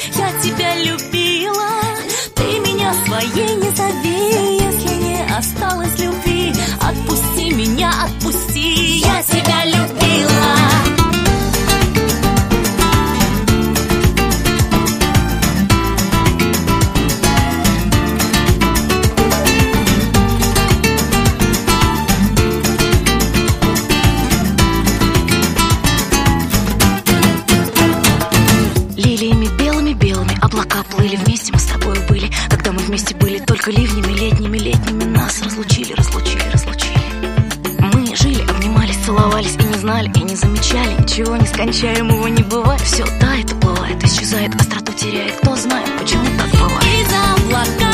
я тебя любила. Ты меня своей не зови, если не осталось любви. Отпусти меня, отпусти, я тебя любила. Лилиями белыми-белыми облака плыли, вместе мы с тобою были. Когда мы вместе были, только ливнями летними нас разлучили. Мы жили, обнимались, целовались и не знали, и не замечали. Ничего нескончаемого не бывает. Все тает, уплывает, исчезает, остроту теряет. Кто знает, почему так бывает. Из облака